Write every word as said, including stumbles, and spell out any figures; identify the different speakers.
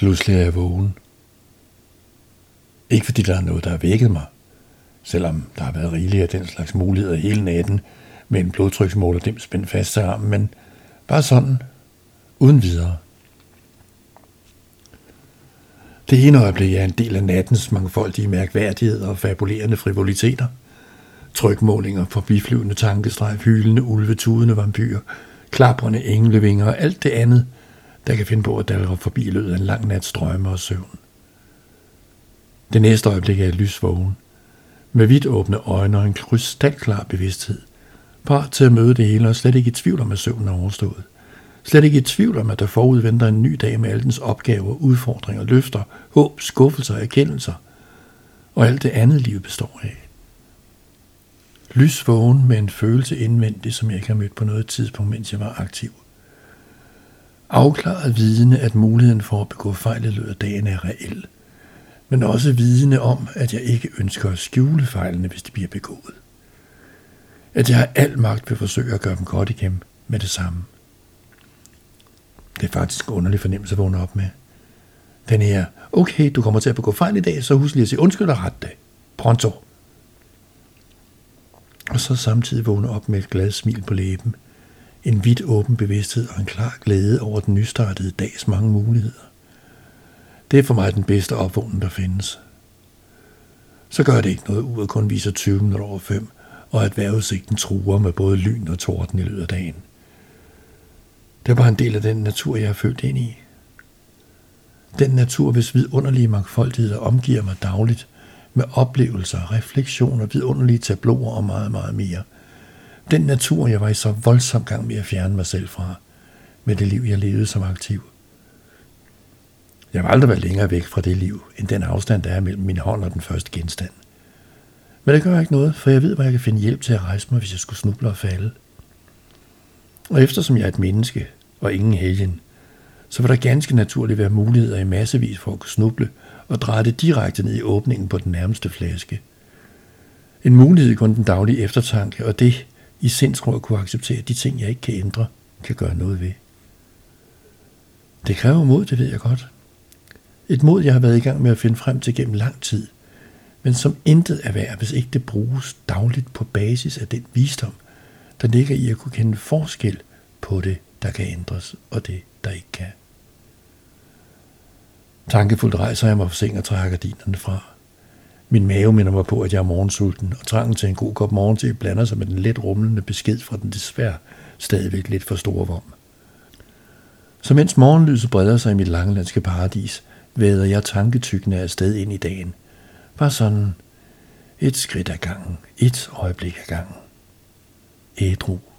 Speaker 1: Pludselig er jeg vågen. Ikke fordi der er noget, der har vækket mig, selvom der har været rigeligt af den slags muligheder hele natten, med en blodtryksmåler dem spændt fast til armen, men bare sådan, uden videre. Det ene øjeblik er en del af nattens mangfoldige mærkværdigheder og fabulerende frivoliteter. Trykmålinger, forbiflyvende tankestrejf, hylende, ulvetudende vampyrer, klaprende englevinger og alt det andet, der kan finde på at dalre forbi i løbet af en lang nats drømme og søvn. Det næste øjeblik er jeg lysvågen, med vidt åbne øjne og en krystalklar bevidsthed, parat til at møde det hele og slet ikke i tvivl om, at søvnen er overstået. Slet ikke i tvivl om, at der forudventer en ny dag med alle dens opgaver, udfordringer, løfter, håb, skuffelser og erkendelser, og alt det andet livet består af. Lysvågen med en følelse indvendig, som jeg ikke har mødt på noget tidspunkt, mens jeg var aktiv. Afklaret vidende, at muligheden for at begå fejl i løbet af dagen er reel, men også vidende om, at jeg ikke ønsker at skjule fejlene, hvis de bliver begået. At jeg har al magt ved at forsøge at gøre dem godt igen med det samme. Det er faktisk en underlig fornemmelse at vågne op med. Den her, okay, du kommer til at begå fejl i dag, så husk lige at sige undskyld og ret det. Pronto. Og så samtidig vågne op med et glad smil på læben, en vidt åben bevidsthed og en klar glæde over den nystartede dags mange muligheder. Det er for mig den bedste opvågning, der findes. Så gør det ikke noget, uret kun viser tyve minutter over fem, og at vejrudsigten truer med både lyn og torden i løbet af dagen. Det er bare en del af den natur, jeg er født ind i. Den natur, hvis vidunderlige mangfoldigheder omgiver mig dagligt, med oplevelser, refleksioner, vidunderlige tabloer og meget, meget mere. Den natur, jeg var i så voldsom gang med at fjerne mig selv fra, med det liv, jeg levede som aktiv. Jeg har aldrig været længere væk fra det liv, end den afstand, der er mellem min hånd og den første genstand. Men det gør ikke noget, for jeg ved, hvor jeg kan finde hjælp til at rejse mig, hvis jeg skulle snuble og falde. Og eftersom jeg er et menneske og ingen helgen, så vil der ganske naturligt være muligheder i massevis for at kunne snuble og dreje det direkte ned i åbningen på den nærmeste flaske. En mulighed kun den daglige eftertanke, og det i sindsro at kunne acceptere de ting, jeg ikke kan ændre, kan gøre noget ved. Det kræver mod, det ved jeg godt. Et mod, jeg har været i gang med at finde frem til gennem lang tid, men som intet er værd, hvis ikke det bruges dagligt på basis af den visdom, der ligger i at kunne kende forskel på det, der kan ændres, og det, der ikke kan. Tankefuldt rejser jeg mig fra seng og trækker gardinerne fra. Min mave minder mig på, at jeg er morgensulten, og trangen til en god kop morgente blander sig med den let rumlende besked fra den desværre stadigvæk lidt for store vom. Så mens morgenlyset breder sig i mit langelandske paradis, væder jeg tanketyggende afsted ind i dagen. Bare sådan et skridt ad gangen, et øjeblik ad gangen. Ædru.